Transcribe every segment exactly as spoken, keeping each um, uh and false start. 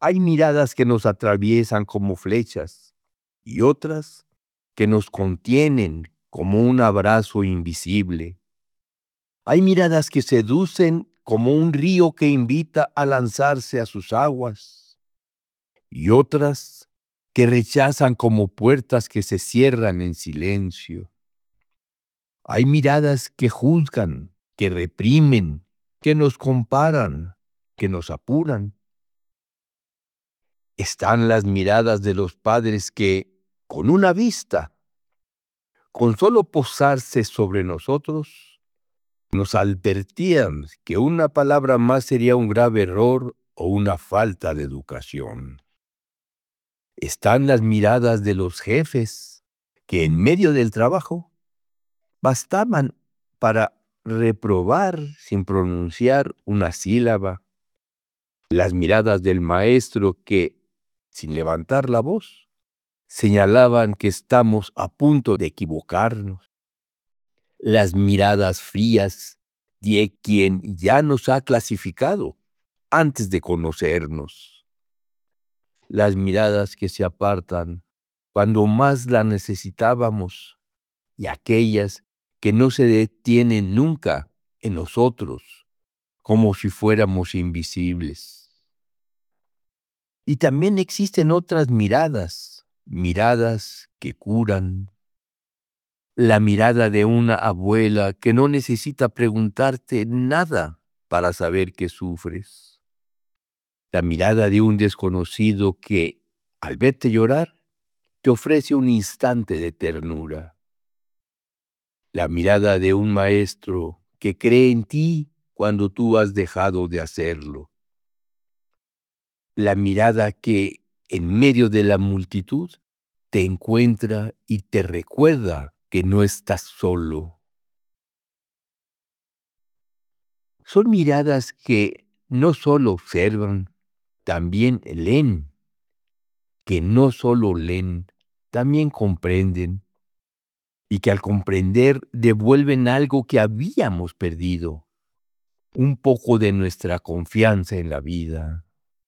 Hay miradas que nos atraviesan como flechas y otras que nos contienen como un abrazo invisible. Hay miradas que seducen como un río que invita a lanzarse a sus aguas y otras que rechazan como puertas que se cierran en silencio. Hay miradas que juzgan, que reprimen, que nos comparan, que nos apuran. Están las miradas de los padres que, con una vista, con solo posarse sobre nosotros, nos advertían que una palabra más sería un grave error o una falta de educación. Están las miradas de los jefes que en medio del trabajo bastaban para reprobar sin pronunciar una sílaba. Las miradas del maestro que, sin levantar la voz, señalaban que estamos a punto de equivocarnos. Las miradas frías de quien ya nos ha clasificado antes de conocernos. Las miradas que se apartan cuando más la necesitábamos y aquellas que no se detienen nunca en nosotros, como si fuéramos invisibles. Y también existen otras miradas, miradas que curan. La mirada de una abuela que no necesita preguntarte nada para saber que sufres. La mirada de un desconocido que, al verte llorar, te ofrece un instante de ternura. La mirada de un maestro que cree en ti cuando tú has dejado de hacerlo. La mirada que, en medio de la multitud, te encuentra y te recuerda que no estás solo. Son miradas que no solo observan, también leen, que no solo leen, también comprenden, y que al comprender devuelven algo que habíamos perdido, un poco de nuestra confianza en la vida.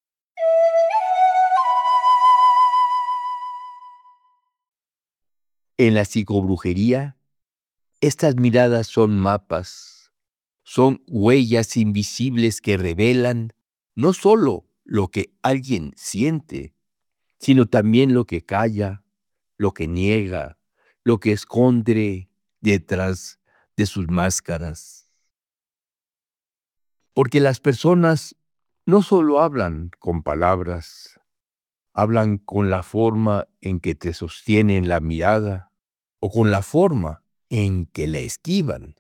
En la psicobrujería, estas miradas son mapas, son huellas invisibles que revelan no solo lo que alguien siente, sino también lo que calla, lo que niega, lo que esconde detrás de sus máscaras. Porque las personas no solo hablan con palabras, hablan con la forma en que te sostienen la mirada o con la forma en que la esquivan.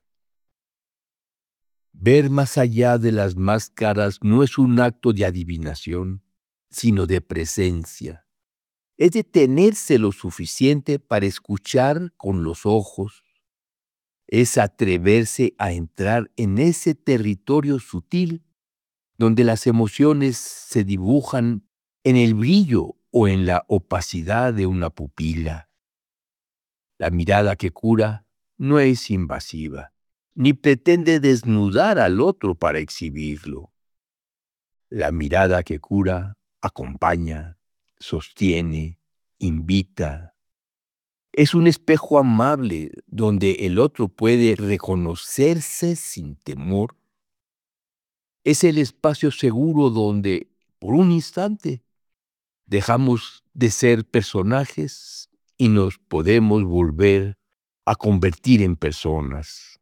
Ver más allá de las máscaras no es un acto de adivinación, sino de presencia. Es detenerse lo suficiente para escuchar con los ojos. Es atreverse a entrar en ese territorio sutil donde las emociones se dibujan en el brillo o en la opacidad de una pupila. La mirada que cura no es invasiva, ni pretende desnudar al otro para exhibirlo. La mirada que cura acompaña, sostiene, invita. Es un espejo amable donde el otro puede reconocerse sin temor. Es el espacio seguro donde, por un instante, dejamos de ser personajes y nos podemos volver a convertir en personas.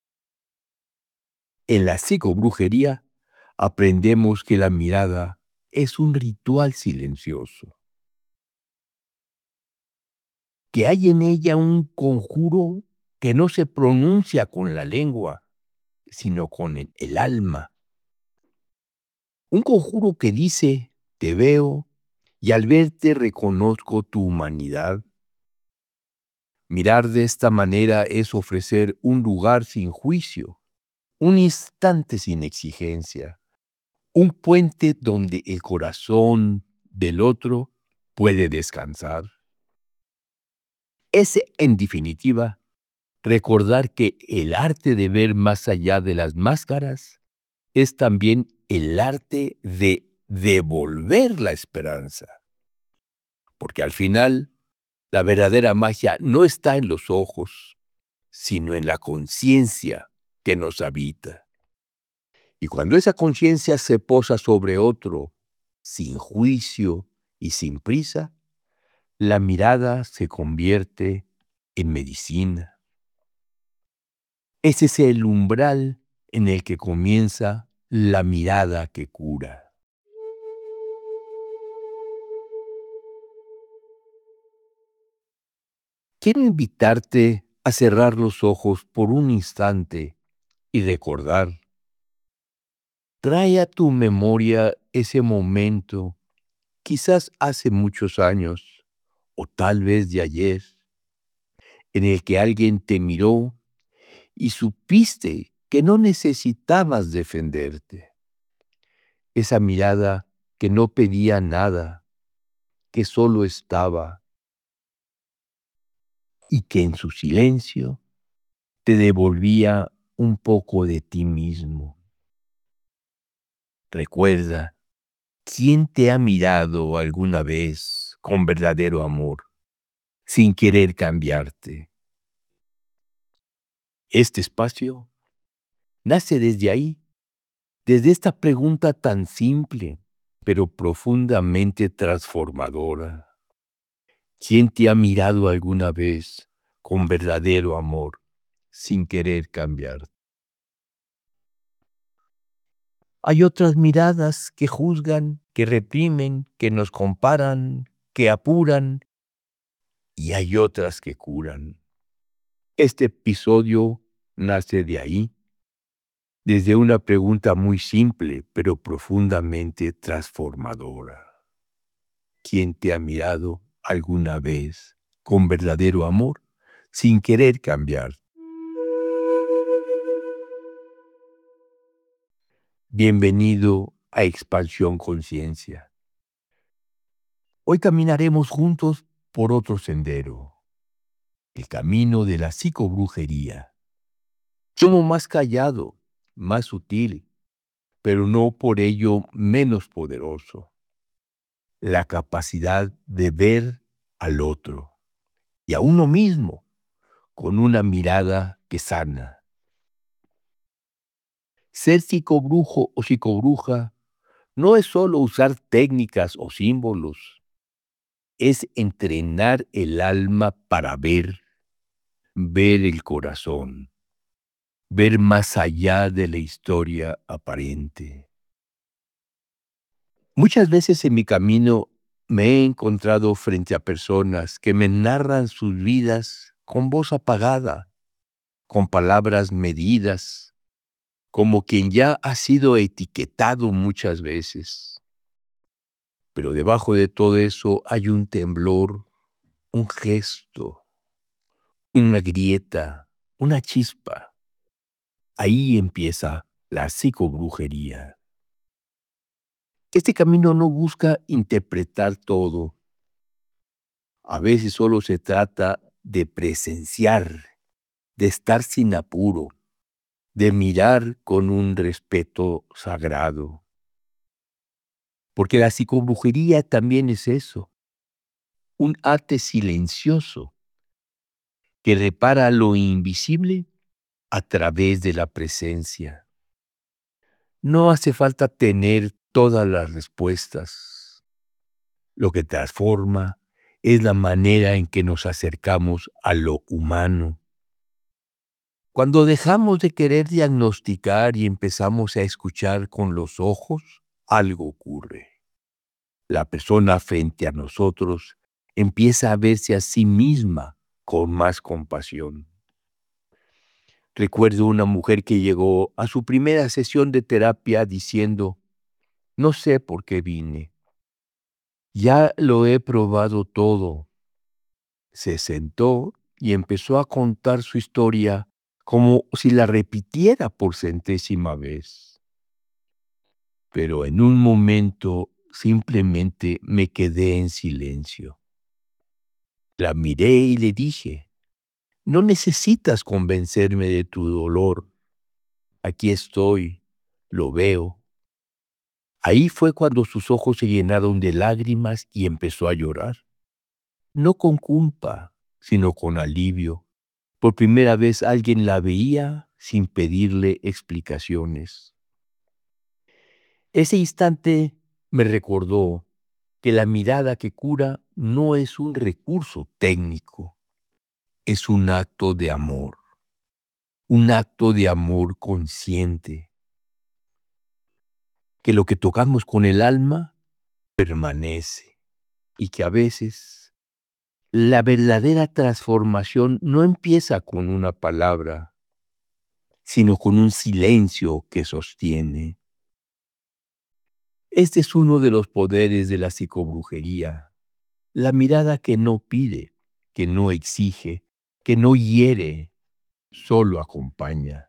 En la psicobrujería aprendemos que la mirada es un ritual silencioso, que hay en ella un conjuro que no se pronuncia con la lengua, sino con el, el alma. Un conjuro que dice, te veo y al verte reconozco tu humanidad. Mirar de esta manera es ofrecer un lugar sin juicio, un instante sin exigencia, un puente donde el corazón del otro puede descansar. Es, en definitiva, recordar que el arte de ver más allá de las máscaras es también el arte de devolver la esperanza. Porque al final, la verdadera magia no está en los ojos, sino en la conciencia que nos habita. Y cuando esa conciencia se posa sobre otro, sin juicio y sin prisa, la mirada se convierte en medicina. Ese es el umbral en el que comienza la mirada que cura. Quiero invitarte a cerrar los ojos por un instante y recordar. Trae a tu memoria ese momento, quizás hace muchos años, o tal vez de ayer, en el que alguien te miró y supiste que no necesitabas defenderte. Esa mirada que no pedía nada, que solo estaba, y que en su silencio te devolvía un poco de ti mismo. Recuerda, ¿quién te ha mirado alguna vez con verdadero amor, sin querer cambiarte? Este espacio nace desde ahí, desde esta pregunta tan simple, pero profundamente transformadora. ¿Quién te ha mirado alguna vez con verdadero amor, sin querer cambiarte? Hay otras miradas que juzgan, que reprimen, que nos comparan, que apuran, y hay otras que curan. Este episodio nace de ahí, desde una pregunta muy simple, pero profundamente transformadora. ¿Quién te ha mirado alguna vez con verdadero amor, sin querer cambiar? Bienvenido a Expansión Conciencia. Hoy caminaremos juntos por otro sendero, el camino de la psicobrujería. Somos más callado, más sutil, pero no por ello menos poderoso. La capacidad de ver al otro y a uno mismo con una mirada que sana. Ser psicobrujo o psicobruja no es solo usar técnicas o símbolos, es entrenar el alma para ver, ver el corazón, ver más allá de la historia aparente. Muchas veces en mi camino me he encontrado frente a personas que me narran sus vidas con voz apagada, con palabras medidas, como quien ya ha sido etiquetado muchas veces. Pero debajo de todo eso hay un temblor, un gesto, una grieta, una chispa. Ahí empieza la psicobrujería. Este camino no busca interpretar todo. A veces solo se trata de presenciar, de estar sin apuro, de mirar con un respeto sagrado. Porque la psicobrujería también es eso, un arte silencioso que repara lo invisible a través de la presencia. No hace falta tener todas las respuestas. Lo que transforma es la manera en que nos acercamos a lo humano. Cuando dejamos de querer diagnosticar y empezamos a escuchar con los ojos, algo ocurre. La persona frente a nosotros empieza a verse a sí misma con más compasión. Recuerdo una mujer que llegó a su primera sesión de terapia diciendo, no sé por qué vine. Ya lo he probado todo. Se sentó y empezó a contar su historia como si la repitiera por centésima vez. Pero en un momento simplemente me quedé en silencio. La miré y le dije, no necesitas convencerme de tu dolor. Aquí estoy, lo veo. Ahí fue cuando sus ojos se llenaron de lágrimas y empezó a llorar. No con culpa, sino con alivio. Por primera vez alguien la veía sin pedirle explicaciones. Ese instante me recordó que la mirada que cura no es un recurso técnico, es un acto de amor, un acto de amor consciente, que lo que tocamos con el alma permanece y que a veces la verdadera transformación no empieza con una palabra, sino con un silencio que sostiene. Este es uno de los poderes de la psicobrujería, la mirada que no pide, que no exige, que no hiere, solo acompaña.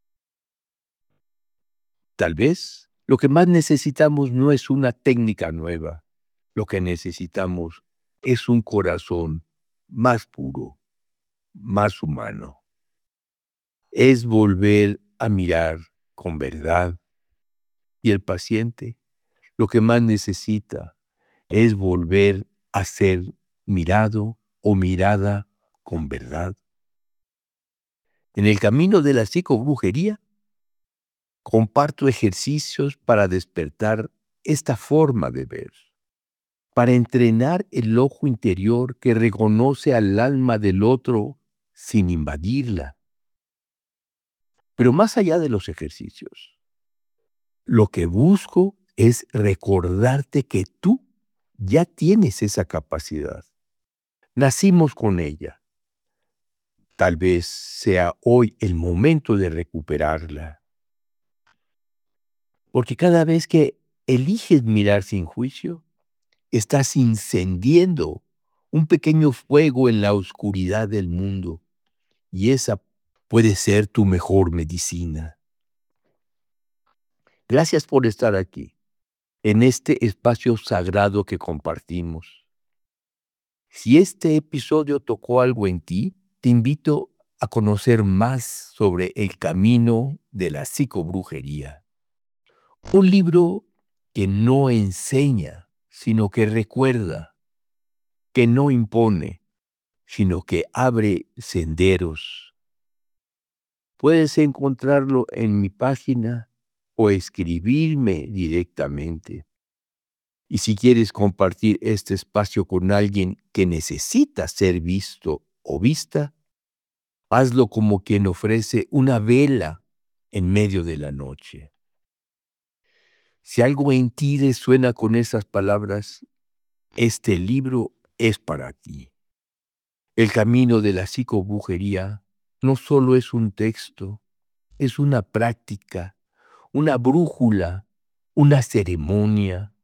Tal vez lo que más necesitamos no es una técnica nueva, lo que necesitamos es un corazón más puro, más humano. Es volver a mirar con verdad. Y el paciente lo que más necesita es volver a ser mirado o mirada con verdad. En el camino de la psicobrujería, comparto ejercicios para despertar esta forma de ver, para entrenar el ojo interior que reconoce al alma del otro sin invadirla. Pero más allá de los ejercicios, lo que busco es recordarte que tú ya tienes esa capacidad. Nacimos con ella. Tal vez sea hoy el momento de recuperarla. Porque cada vez que eliges mirar sin juicio, estás incendiando un pequeño fuego en la oscuridad del mundo. Y esa puede ser tu mejor medicina. Gracias por estar aquí, en este espacio sagrado que compartimos. Si este episodio tocó algo en ti, te invito a conocer más sobre el camino de la psicobrujería. Un libro que no enseña, sino que recuerda, que no impone, sino que abre senderos. Puedes encontrarlo en mi página o escribirme directamente. Y si quieres compartir este espacio con alguien que necesita ser visto o vista, hazlo como quien ofrece una vela en medio de la noche. Si algo en ti resuena con esas palabras, este libro es para ti. El camino de la psicobrujería no solo es un texto, es una práctica, una brújula, una ceremonia.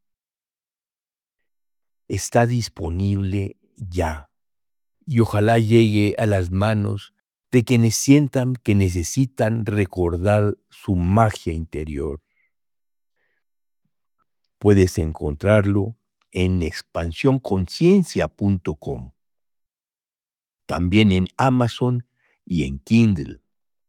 Está disponible ya y ojalá llegue a las manos de quienes sientan que necesitan recordar su magia interior. Puedes encontrarlo en expansión conciencia punto com, también en Amazon y en Kindle.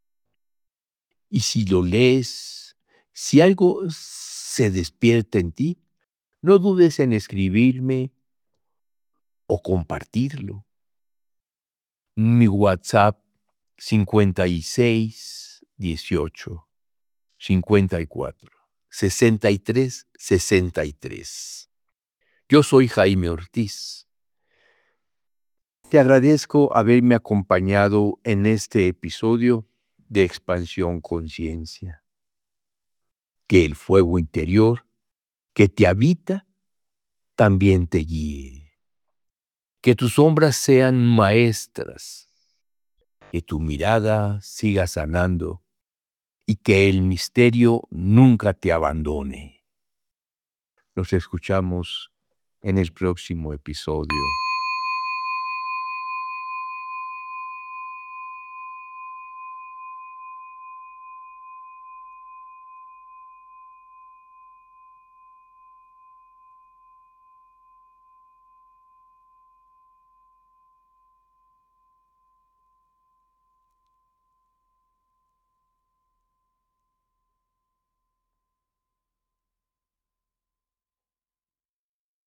Y si lo lees, si algo se despierta en ti, no dudes en escribirme o compartirlo. Mi WhatsApp cincuenta y seis dieciocho cincuenta y cuatro sesenta y tres sesenta y tres. Yo soy Jaime Ortiz. Te agradezco haberme acompañado en este episodio de Expansión Conciencia. Que el fuego interior que te habita también te guíe. Que tus sombras sean maestras. Que tu mirada siga sanando y que el misterio nunca te abandone. Nos escuchamos en el próximo episodio.